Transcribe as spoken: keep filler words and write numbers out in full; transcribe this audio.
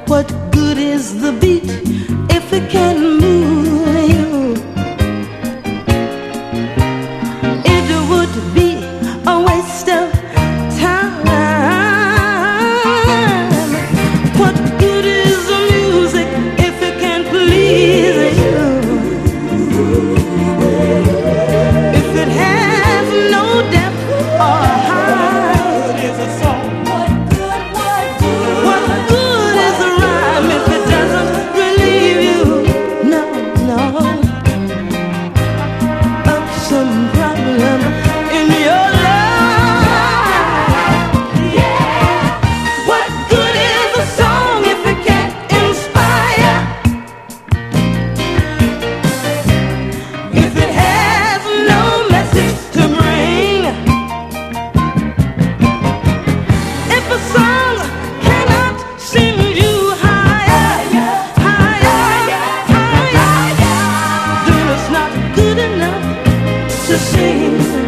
What good is the beat if it can't move you? It would be a waste of time. What good is the music if it can't please you? If it has no depth or height, it is a song. What good is a rhyme if it doesn't relieve you? No, no, of some problem in your life. Yeah. What good is a song if it can't inspire? If it has no message to bring? If a song cannot send you higher, higher, higher, then it's not good enough to sing.